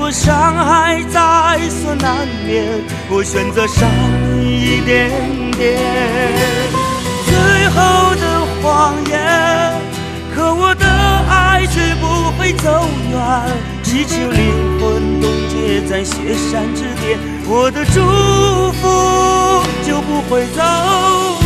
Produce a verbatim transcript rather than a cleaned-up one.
果伤害在所难免，我选择少一点点。最后的谎言，可我的爱却不会走远，祈求灵魂冻结在雪山之巅，我的祝福就不会走